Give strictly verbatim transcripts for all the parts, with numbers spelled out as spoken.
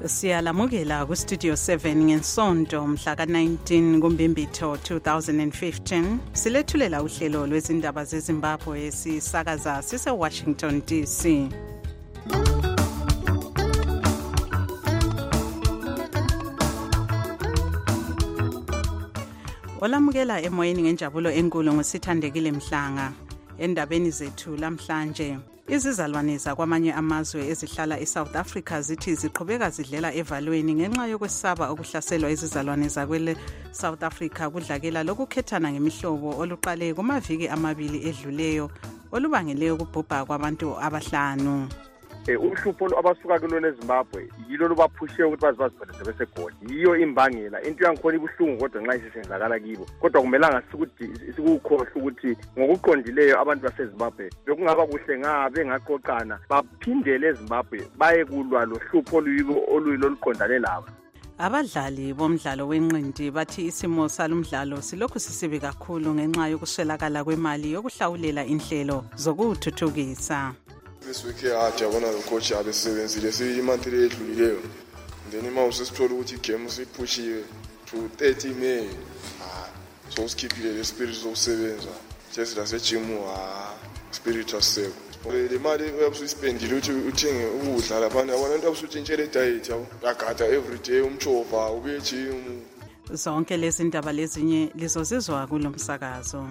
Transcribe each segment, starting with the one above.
Siyalamukela ku Studio seven ngensonto mhla ka nineteen kuMbimbithi two thousand fifteen. Silethulela uhlelo lwezindaba zeZimbabwe esisakaza sise Washington D C. Olamukela emoyeni ngenjabulo enkulu ngosithandekile Mhlanga. Endabeni zethu lamhlanje, izizalwane zakwamanye amazwe ezihlala eSouth Africa zithi ziqhubeka zidlela evalweni ngenxa yokwesaba okuhlaselwa izizalwane zakwele South Africa kudlakela lokukhethana ngemihlobo oluqale kumaviki amabili edluleyo olubangele ukubhubha kwabantu abahlanu. Uhlupho abasuka kulona eZimbabwe yilo lubaphushe ukuthi baze baziphelele besegoli. Yiyo imbangela into yangikhona ibuhlungu kodwa nxa isisenzakala kibo. Kodwa kumelanga sikuthi sikukhohle ukuthi ngokuqondileyo abantu baseZimbabwe bekungaba kuhle ngabe ngaqoqana baphindele eZimbabwe baye kulwa lohlupho oluyilo oluyilo luqondane labo. Abadlali bomdlalo wenqindi bathi isimo salumdlalo silokhu sisibi kakhulu ngenxa yokuswelakala kwemali yokuhlawulela inhlelo zokuthuthukisa. This week here ajabona coach abesebenzile siyimanthile edlulileyo. Then imawuse sithola ukuthi igame sipushiwe to thirty May. Ah, so sikhiphile le spirit sokusebenza. Just la segym ah spirit yourself. Le mali uyabuspendile ukuthi uthenge ukudla lapha abantu abusutshintshele diet yabo. Yagada every day umchova ubuye gym. Zonke lezi ndaba lezinye lizozizwa kulomsakazo.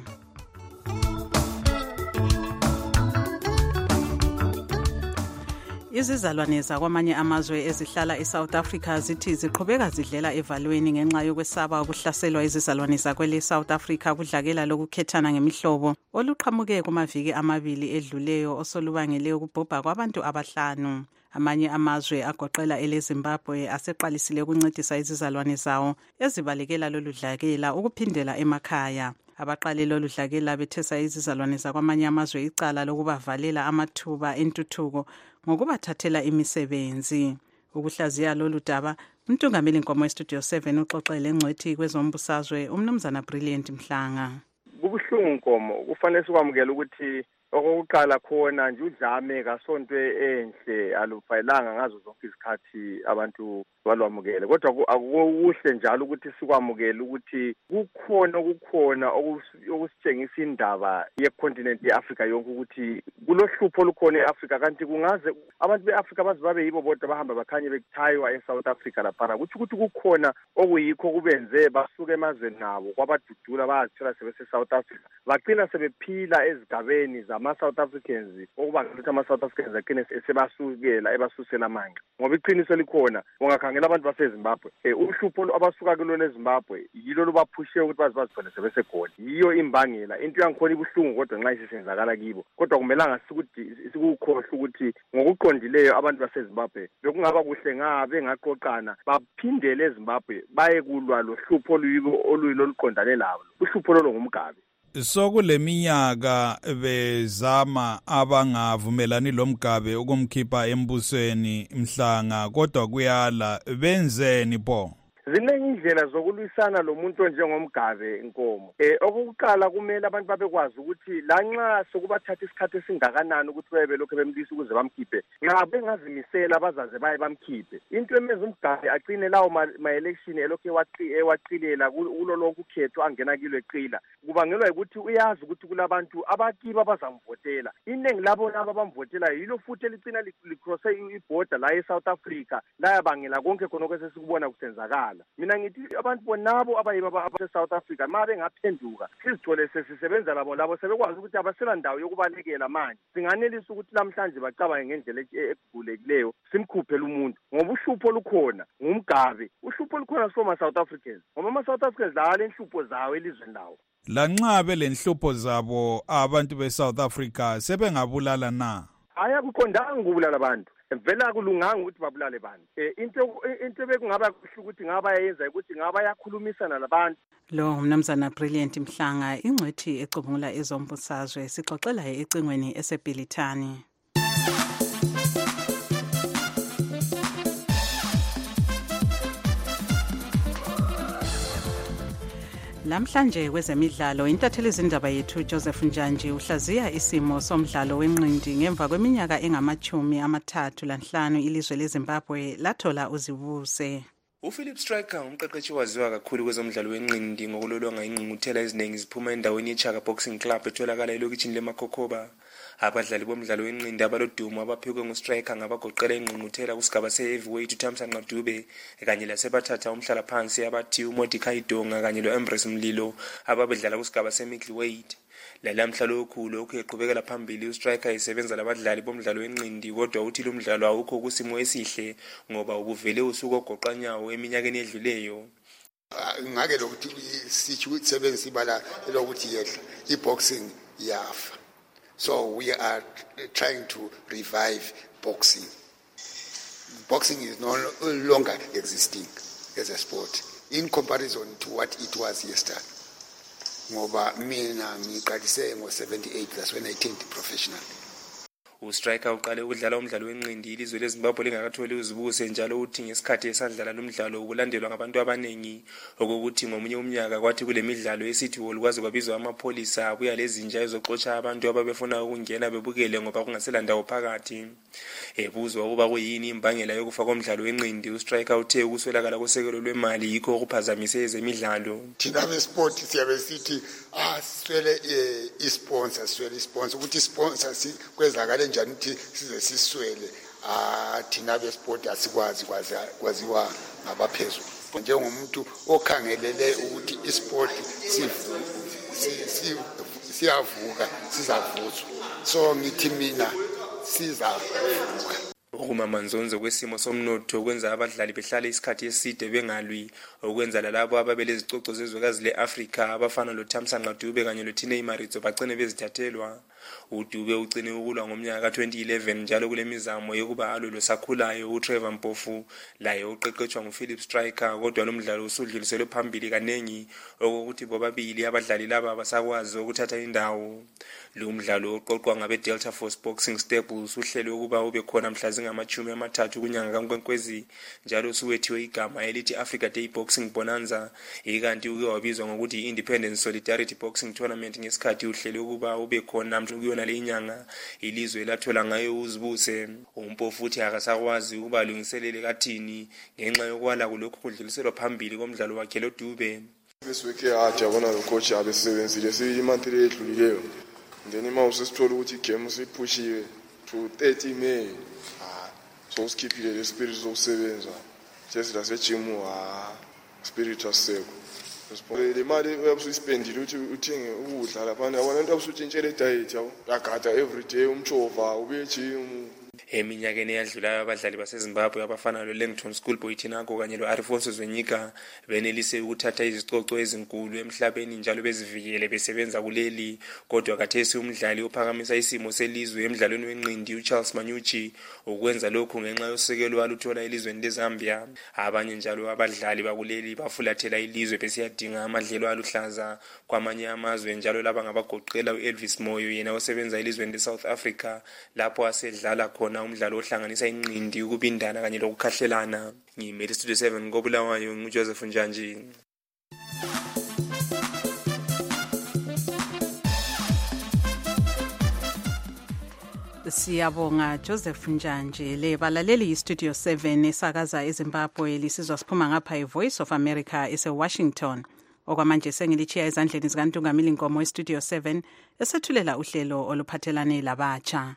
Izizalwane zakwamanye amazwe ezihlala eSouth Africa zithi ziqhubeka zidlela evalweni ngenxa yokwesaba ukuhlaselwa izizalwane zakwele South Africa kudlakela lokukhethana ngemihlobo oluqhamuke kumaviki amabili edluleyo osolubangele ukubhubha kwabantu abahlanu. Amanye amazwe agoqela eleZimbabwe aseqalisile ukuncedisa izizalwane zawo ezibalekela lolu dlakela ukuphindela emakhaya. Abaqale lolu dlakela bethesa izizalwane zakwamanye amazwe icala lokubavalela amathuba entuthuko ngokubathathela imisebenzi. Ukuhlaziya lolu daba, uMntungameli Nkomo weStudio seven uxoxele ngcwethi kwezombusazwe uMnumzana Brilliant Mhlanga. Kubuhlungu Nkomo, kufanele sikwamukele ukuthi okokuqala khona nje udlame kasonto enhle alufayelanga ngazo zonke izikhathi abantu balwamukele, kodwa akukuhle njalo ukuthi sikwamukele ukuthi kukhona okukhona okusitshengisa indaba yecontinent yeAfrica yonke ukuthi kulohlupho olukhona eAfrica kanti kungaze abantu beAfrica bazibabe yibo bodwa bahamba bakhanye bekuthaywa eSouth Africa lapha kuthi ukuthi kukhona okuyikho kubenze basuke emazweni nabo kwabadudula bazithola sebese South Africa baqina sebephila ezigabeni zama-South Africans okubangela ukuthi ama-South Africans aqine sebasukela ebasusela amanga ngoba iqiniso likhona ungakhangela abantu baseZimbabwe uhlupho abasuka kulona eZimbabwe yilo lubaphushe ukuthi baze baziphelele besegoli. Yiyo imbangela into yangikhona ibuhlungu kodwa nxa isisenzakala kibo kodwa kumelanga sikuthi sikukhohle ukuthi ngokuqondileyo abantu baseZimbabwe bekungaba kuhle ngabe ngaqoqana baphindele eZimbabwe baye kulwa lohlupho oluyilo oluyilo luqondane labo. Uhlupho lolo ngumgabe. Sokuleminyaka bezama abangavumelani lomgabe ukumkhipha embusweni Mhlanga kodwa kuyala benzeni po? Ziningi indlela zokulwisana lo muntu onjengomgabe Nkomo. Eh okokuqala kumele abantu babekwazi ukuthi lanxa sokubathatha isikhathi esingakanani ukuthi bebe lokho bemlisa ukuze bamkhiphe. Nxa bengazimisela bazaze baye bamkhiphe. Into emenza umgabe aqine lawo ma election elokho ewaqilela kulolo ukhetho angena kilo eqila. Kubangelwa ukuthi uyazi ukuthi kulabantu abakiba bazamvotela. Iningi labo laba bamvotela yilo futhi elicina licrosse iborder la eSouth Africa la yabangela konke khona okwesesikubona kusenzakala. Mina ngithi abantu bonabo abayiba abase-South Africa ma bengaphenduka sizithole sesisebenza labo labo sebekwazi ukuthi abasela ndawo yokubalekela manje singanelisa ukuthi namhlanje bacabange ngendlela egulekileyo simkhuphele umuntu ngoba uhlupho lukhona ngumgabe uhlupho lukhona soma South Africans ngoba ama-South Africans la lenhlupho zawo elizweni lawo lanxa belenhlupho zabo abantu be-South Africa sebengabulala na aya kuqondanga ukubulala abantu vela kulunganga ukuthi babulale abantu eh into into bekungaba kuhle ukuthi ngaba yayenza ukuthi ngaba yakhulumisana labantu. Lo uMnumzana Brilliant Mhlanga ingcwethi ecubungula ezombusazwe sixoxela ecingweni eseBhilithani. Lamhlanje kwezemidlalo intatheli izindaba yethu Joseph Njanji uhlaziya isimo somdlalo wenqindi ngemva kweminyaka engamachumi amathathu lanhlanu ilizwe leZimbabwe lathola uzibuse. uPhilip Striker umqeqeshi waziwa kakhulu kwezomdlalo wenqindi ngokulolonga ingqungquthela eziningi ziphuma endaweni yeChaka Boxing Club etholakala elokishini leMakhokoba. Abadlali bomdlalo wenqindi abalodumo abaphekwe nguStriker ngabagoqela ingqungquthela kusigaba se-heavyweight uThamsanqa Dube kanye lasebathatha umhlala phansi abathi uMordecai Donga kanye loEmbrace Mlilo ababedlala kusigaba se-middleweight. Lalamhla lokhu lokhu eqhubekela phambili uStriker esebenza labadlali bomdlalo wenqindi kodwa uthi lo mdlalo awukho kusimo esihle ngoba ubuvele usuku ogoqanyawo eminyakeni edluleyo. Ngake lokuthi sithi usebenza ibala lokuthi yedla iboxing yafa. So we are trying to revive boxing. Boxing is no longer existing as a sport in comparison to what it was yesterday. Ngoba mina ngiqalise ngo seventy-eight, that's when I turned professional. uStriker uqale ukudlala umdlalo wenqindi ilizwe leZimbabwe lingakatholi uzibuse njalo uthi ngesikhathi esadlala nomdlalo ukulandelwa ngabantu abaningi okokuthi ngomunye umnyaka kwathi kule midlalo esithi wolukwazi kwabizwa amapholisa abuya lezinja ezoxotsha abantu ababefuna ukungena bebukele ngoba kungasela ndawo phakathi. Ebuzwa ukuba kuyini imbangela yokufa komdlalo wenqindi uStriker uthe ukuswelakala kosekelo lwemali yikho okuphazamise ezemidlalo. Thina besport siyabe sithi ah siswele isponsor siswele isponsor ukuthi isponsor sikwezakala njani ukuthi size siswele ah thina besport asikwazi kwaziwa ngabaphezulu njengomuntu okhangelele ukuthi isport siyavuka sizavuzwa so ngithi mina sizavuka. Ukumamanzonzo kwesimo somnotho kwenza abadlali behlale isikhathi eside bengalwi okwenza lalabo ababelezicoco zezwekazi leAfrika abafana loThamsanqa Dube kanye loTinei Maritzburg bagcine bezithathelwa. uDube ugcine ukulwa ngomnyaka ka twenty eleven njalo kule mizamo yokuba alo losakhulayo uTrevor Mpofu laye uqeqeshwa nguPhilip Striker kodwa lo mdlalo usudluliselwe phambili kanengi okokuthi bobabili abadlali laba abasakwazi ukuthatha indawo. Lo mdlalo oqoqwa ngabe Delta Force Boxing Stables uhlelo ukuba ube khona mhla zingamachumi amathathu kunyanga kaNkwenkwezi njalo suwethiwe igama elithi Africa Day Boxing Bonanza ikanti uke wabizwa ngokuthi Independence Solidarity Boxing Tournament ngesikhathi uhlelo ukuba ube khona mhla kuyona le inyanga ilizwe lathola ngayo uzibuse. uMpofu futhi akasakwazi ukuba lungiselele kathini ngenxa yokwala kulokho kudluliselwa phambili komdlalo wakhe loDube. Besweke ajabona lo coach abesebenzile siyimanthele edlulileyo then mawuse sithola ukuthi igame sipushiwe to thirty May ah so skipile le spirit sokusebenza just la sejimu ah spirit asekho le mali uyabususpendile uthi uthenge ukudla lapha yabona into abusutshintshele diet yawo yagada every day umchova ube gym. Eminyakeni eyadlulayo abadlali baseZimbabwe abafana loLangton Schoolboy Tinako kanye loArifonso Zwenyika benelise ukuthatha izicoco ezinkulu emhlabeni njalo bezivikele besebenza kuleli kodwa kathesi umdlali ophakamisa isimo selizwe emidlalweni wenqindi uCharles Manyuchi ukwenza lokhu ngenxa yosekelo aluthola elizweni leZambia. Abanye njalo abadlali bakuleli bafulathela ilizwe besiyadinga amadlelo aluhlaza kwamanye amazwe njalo laba ngabagoqela uElvis Moyo yena osebenza elizweni leSouth Africa lapho asedlala khona umdlalo ohlanganisa inqindi ukubindana kanye lokukhahlelana. Ngimele Studio seven ngobulawayo nguJoseph Njanji. Siyabonga Joseph Njanji. Le balaleli iStudio seven esakaza eZimbabwe lisizwa siphuma ngapha eVoice of America eseWashington. Okwamanje sengilichiya ezandleni zikaNtungamili Nkomo eStudio seven esethulela uhlelo oluphathelane labatsha.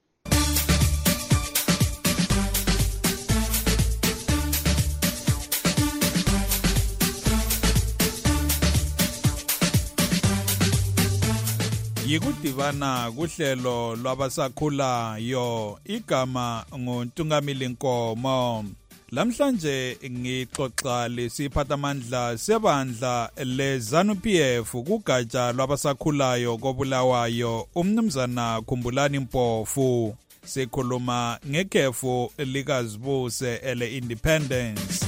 Yikudibana kuhlelo lwabasakhulayo igama nguNtungamili Nkomo. Lamhlanje ngixoxa lesiphathamandla sebandla leZanu-P F kugatsha lwabasakhulayo koBulawayo umnumzana Khumbulani Mpofu. Sikhuluma ngekhefu likazibuse ele Independence.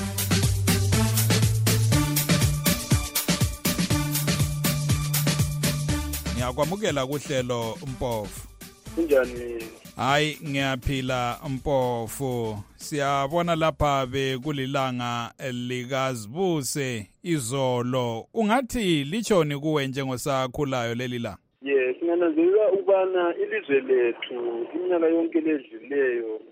Ngiyakwamukela kuhlelo Mpofu. kunjani? Hayi ngiyaphila Mpofu. Siyabona lapha bekulilanga likazibuse izolo. Ungathi lichoni kuwe njengosakhulayo leli la? Yes, nginanzelela ubana ilizwe lethu iminyaka yonke ledlileyo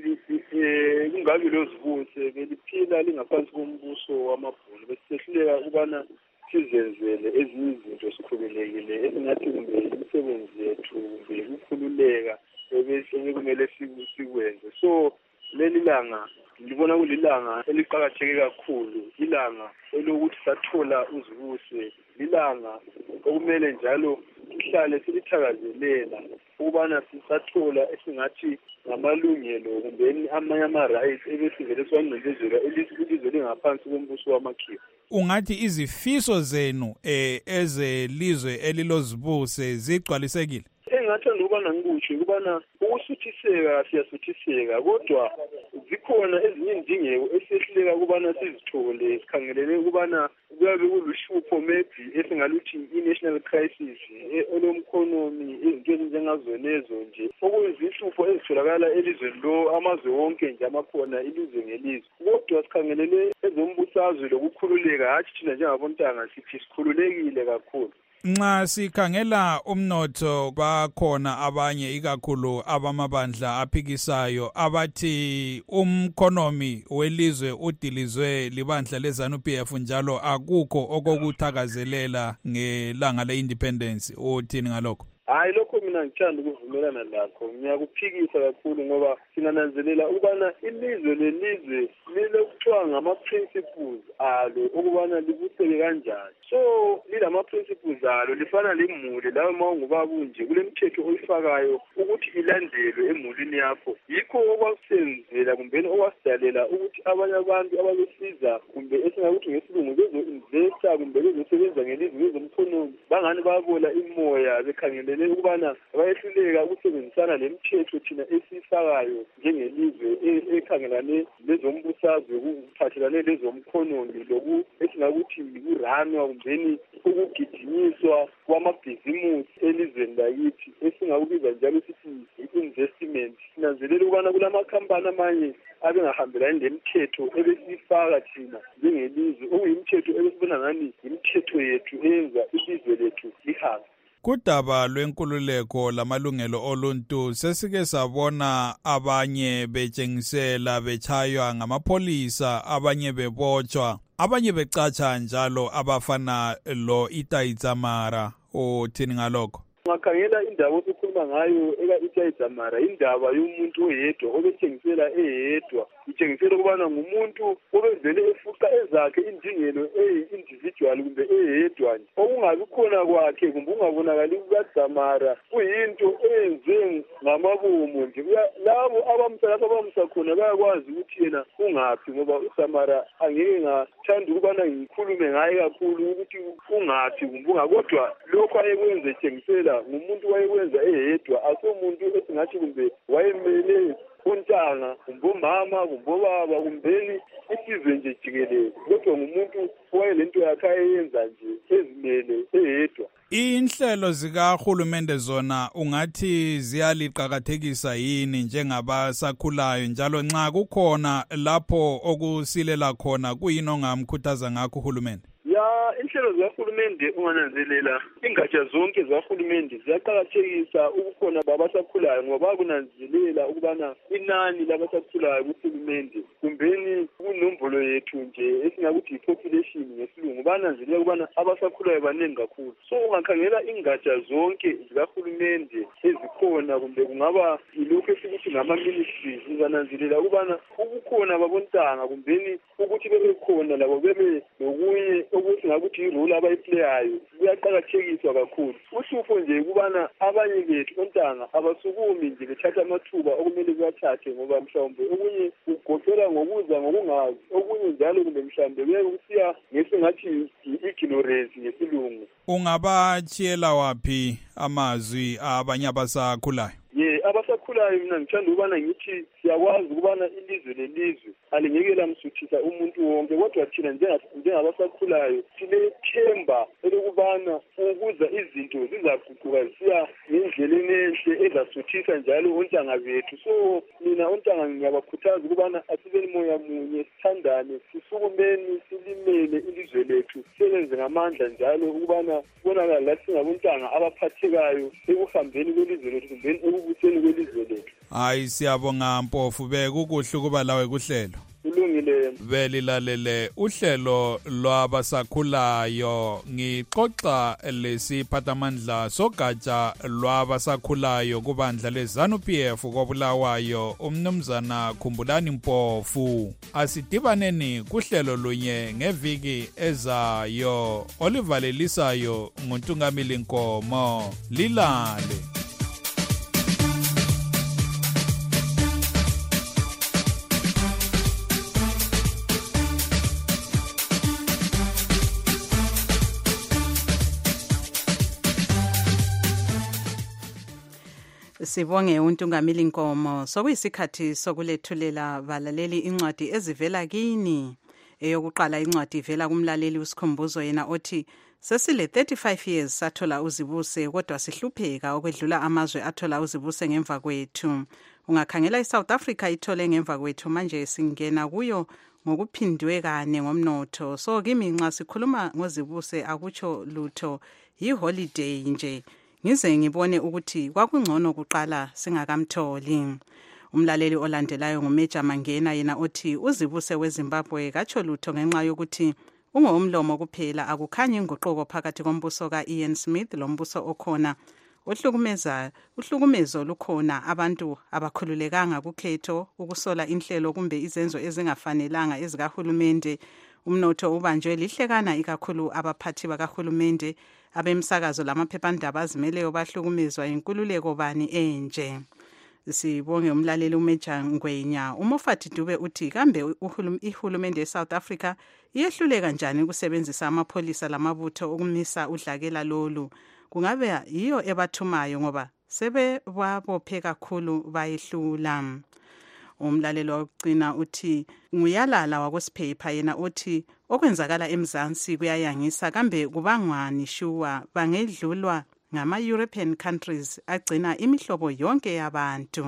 kungabi lozibuse beliphila lingaphansi kombuso wamabhunu. Besihluleka ubana sizenzele ezinye izinto sikhululekile esingathi kumbe imisebenzi yethu kumbe ukukhululeka ebese kumele sikwenze. So leli langa ngibona kulilanga eliqhakatheke kakhulu, ilanga elokuthi sathola uzibuse, ilanga okumele njalo sihlale silithakazelela ukubana sisathola esingathi ngamalungelo kumbe amanye ama-rights ebesivele siwancindezelwa ilizwe lingaphansi kombuso wamakhiwa. Ungathi izifiso zenu eh ezelizwe elilozibuse zigcwalisekile? Engathanda ukubana ngikutsho ukubana ukusuthiseka siyasuthiseka, kodwa zikhona ezinye indingeko esihluleka ukubana sizithole sikhangelele ukubana kuyabe kuluhlupho maybe esingaluthi i-national crisis olomkhonomi, izinto ezinjengazonezo nje okuyizihlupho ezitholakala elizweni lo amazwe wonke nje amakhona ilizwe ngelizwe. Kodwa sikhangelele ezombusazwe lokukhululeka, hathi thina njengabontanga sithi sikhululekile kakhulu. Nxa sikhangela umnotho bakhona abanye ikakhulu abamabandla aphikisayo abathi umkhonomi welizwe udilizwe libandla leZANU P F njalo akukho okokuthakazelela ngelanga le-independence. Uthini ngalokho? Hayi, lokho mina ngithanda ukuvumelana lakho. Ngiyakuphikisa kakhulu ngoba singananzelela ukubana ilizwe lelizwe lilokuthiwa ngama-principles alo ukubana libuseke kanjani. So lilama-principles alo lifana lemuli lawe ma ungubaba unje kulemithetho oyifakayo ukuthi ilandelwe emulini yakho. Yikho okwasenzela kumbeni okwasidalela ukuthi abanye abantu ababesiza kumbe esingakuthi ngesilungu bezo-investa kumbe bezosebenza ngelizwe bezomkhonomi bangani babola imoya bekhangele ukubana bayehluleka ukusebenzisana lemithetho thina esifakayo njengelizwe ekhangelane lezombusazwe kuphathelane lezomkhonomi loku esingakuthi ukuranwa kumbeni ukugijinyiswa kwamabhizimusi elizweni lakithi esingakubiza njalo sithi i-investment. Sinanzelela ukubana kulamakhampani amanye abengahambelani lemithetho ebesiyifaka thina njengelizwe okuyimithetho ebesibona ngani imithetho yethu eyenza ilizwe lethu lihambe. Kudaba lwenkululeko lamalungelo oluntu sesike sabona abanye betshengisela bechaywa ngamapholisa, abanye bebotshwa, abanye becatsha njalo abafana lo Itai Dzamara. Uthini ngalokho? Ungakhangela indaba esikhuluma ngayo eka Itai Dzamara indaba yomuntu oyedwa obethengisela eyedwa, ithengisela ukubana ngumuntu obevele efuqa ezakhe indingelo eyi-individual kumbe eyedwa nje okungabi khona kwakhe kumbe ungabonakali kukaDzamara kuyinto eyenziwe ngamabomo nje. Labo abamsa lapho abamsa khona bayakwazi ukuthi yena ungaphi ngoba uDzamara angeke ngathanda ukubana ngikhulume ngaye kakhulu ukuthi ungaphi kumbe ungakodwa lokho ayekwenza ethengisela ngumuntu wayekwenza eyedwa, asomuntu esingathi kumbe wayemele untanga kumbe umama kumbe ubaba kumbeni isizwe nje jikelele, kodwa ngumuntu owayelento yakhe ayenza nje ezimele eyedwa. Inhlelo zikahulumende zona ungathi ziyaliqhakathekisa yini njengabasakhulayo, njalo nxa kukhona lapho okusilela khona kuyini ongamkhuthaza ngakho uhulumende? Ya, inhlelo zikahulumende ungananzelela ingatsha zonke zikahulumende ziyaqhakathekisa ukukhona babasakhulayo ngoba bakunanzelela ukubana inani labasakhulayo kuhulumende kumbeni kunombolo yethu nje esingakuthi yi-population ngesilungu bananzelela ukubana abasakhulayo baningi kakhulu. So ungakhangela ingatsha zonke zikahulumende ezikhona kumbe kungaba yilokhu esikuthi ngama-ministries ungananzelela ukubana ukukhona babontanga kumbeni ukuthi bebe khona labo bebe nokunye ukuthi ngakuthi irole abayiplayayo kuyaqhakathekiswa kakhulu. Uhlupho nje ukubana abanye bethu ontanga abasukumi nje bethatha amathuba okumele kuwathathe ngoba mhlawumbe okunye kugoqela ngokuza ngokungazi, okunye njalo kumbe mhlawumbe kuye kusiya ngesingathi i-ignorance ngesilungu. Ungabatshiyela waphi amazwi abanye abasakhulayo? Ye, abasakhulayo mina ngithanda ukubana ngithi siyakwazi ukubana ilizwe lelizwe alingeke lamsuthisa umuntu wonke, kodwa thina njengabasakhulayo sinethemba elokubana ukuza izinto zizaguquka zisiya ngendleleni enhle ezasuthisa njalo ontanga bethu. So mina ontanga ngiyabakhuthaza ukubana asibeni moya munye, sithandane, sisukumeni, silimele ilizwe lethu, sisebenze ngamandla njalo ukubana kubonakala lathi singabontanga abaphathekayo ekuhambeni kwelizwe lethu kumbeni ekubuseni kwelizwe lethu. Hayi siyabonga Mpofu, bekukuhle ukuba lawe kuhlelo. Kulungile. Belilalele uhlelo lwabasakhulayo, ngixoxa lesiphathamandla sogatsha lwabasakhulayo kubandla leZANU P F koBulawayo, umnumzana Khumbulani Mpofu. Asidibaneni kuhlelo lunye ngeviki ezayo olivalelisayo nguNtungamili Nkomo. Lilale. Sibonge uNtungamili Nkomo. Sokuyisikhathi sokulethulela balaleli incwadi ezivela kini. Eyokuqala incwadi ivela kumlaleli uSikhumbuzo, yena othi sesile thirty-five years sathola uzibuse kodwa sihlupheka okwedlula amazwe athola uzibuse ngemva kwethu. Ungakhangela iSouth Africa ithole ngemva kwethu, manje singena kuyo ngokuphindwe kane ngomnotho. So kimi nxa sikhuluma ngozibuse akutsho lutho, yi-holiday nje. Ngize ngibone ukuthi kwakungcono kuqala singakamtholi. Umlaleli olandelayo nguMeja Mangena, yena othi uzibuse weZimbabwe katsho lutho ngenxa yokuthi ungomlomo kuphela, akukhanyi inguquko phakathi kombuso kaIan Smith lombuso okhona. Uhlukumeza uhlukumezo lukhona, abantu abakhululekanga kukhetho, ukusola inhlelo kumbe izenzo ezingafanelanga ezikahulumende. Umnotho ubanjwe lihlekana ikakhulu abaphathi bakahulumende, abemsakazo lamaphephandaba azimeleyo bahlukumezwa inkululeko bani enje. Sibonge umlaleli uMeja Ngwenya. uMofati Dube uthi kambe ihulumende eSouth Africa iyehluleka kanjani ukusebenzisa amapholisa lamabutho ukumisa udlakela lolu? Kungabe yiyo ebathumayo ngoba sebe babophe kakhulu bayihlula. Umlaleli wokugcina uthi nguyalala wakusiphepha, yena othi okwenzakala eMzansi kuyayangisa, kambe kubangwani shuwa bangedlulwa ngama-European countries agcina imihlobo yonke yabantu.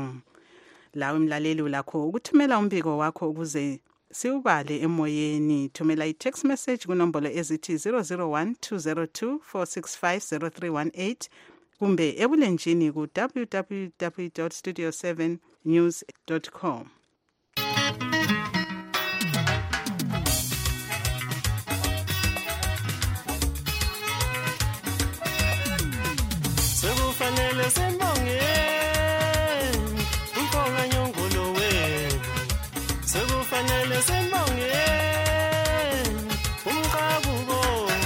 Lawe mlaleli ulakho ukuthumela umbiko wakho ukuze siubale emoyeni. Thumela i-text message kunombolo ezithi zero zero one two zero two four six five zero three one eight kumbe ebulenjini ku w w w dot studio seven news dot com. Sekufanele sembonge umfonga nyongolo wenu, sekufanele sembonge umqabuko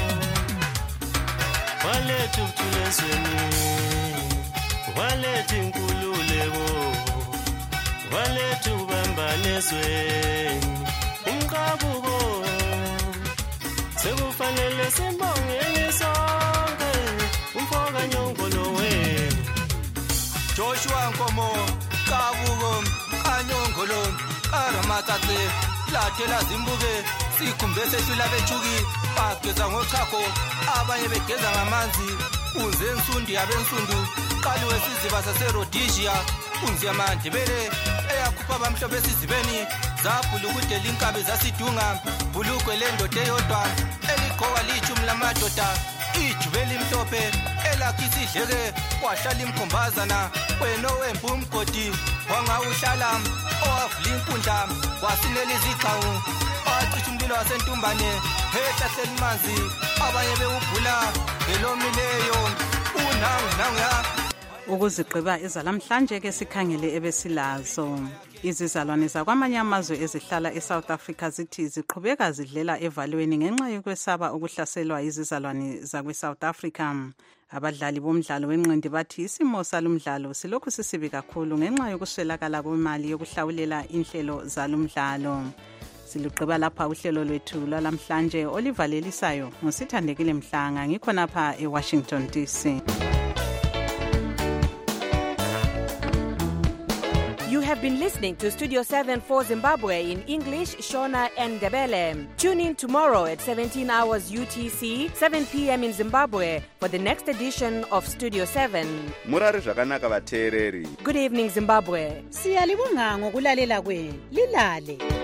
walethu kuthulezweni, walethu inkululeko, walethu bambanezweni umqabuko. Sekufanele sembonge sonke umfonga nyongolo wenu. Joshua Nkomo, Kabuko, Kanyongolo, Karamatate, Latela Zimbuke, Sikumbese Sulabechugi, Pakeza Ngochako, abanye begeza ngamanzi, unze nsundi abensundu, Kaluwe siziba saseRhodesia, unze amandebele, eyakhupha bamhlophe esizibeni, zabhulukude linkabe zasidunga, bulukwe lendoda eyodwa, eligqoka lichumi lamadoda, ijubeli mhlophe, elakisi idleke, wahlala imkhombazana, wena owembu umgodi, wangawuhlala, owavula inkundla, wasinela izigcawu, wacisha umlilo wasentumbane, ehlahleni manzi, abanye bewubhula, ngelomileyo, unangu nanguya. Ukuzigqiba ezalamhlanje ke sikhangele ebesilazo. Izizalwane zakwamanye amazwe ezihlala eSouth Africa zithi ziqhubeka zidlela evalweni ngenxa yokwesaba ukuhlaselwa izizalwane zakweSouth Africa. Abadlali bomdlalo wenqindi bathi isimo salumdlalo silokhu sisibi kakhulu ngenxa yokuswelakala kwemali yokuhlawulela inhlelo zalumdlalo. Siluqhiba lapha uhlelo lwethu lwalamhlanje olivalelisayo ngosithandekile Mhlanga, ngikhonapha eWashington D C. You have been listening to Studio seven for Zimbabwe in English, Shona and Ndebele. Tune in tomorrow at seventeen hours U T C, seven p.m. in Zimbabwe for the next edition of Studio seven. Murari zvakanaka vateereri. Good evening, Zimbabwe. Siyalibonga ngokulalela kwenu. Lilale.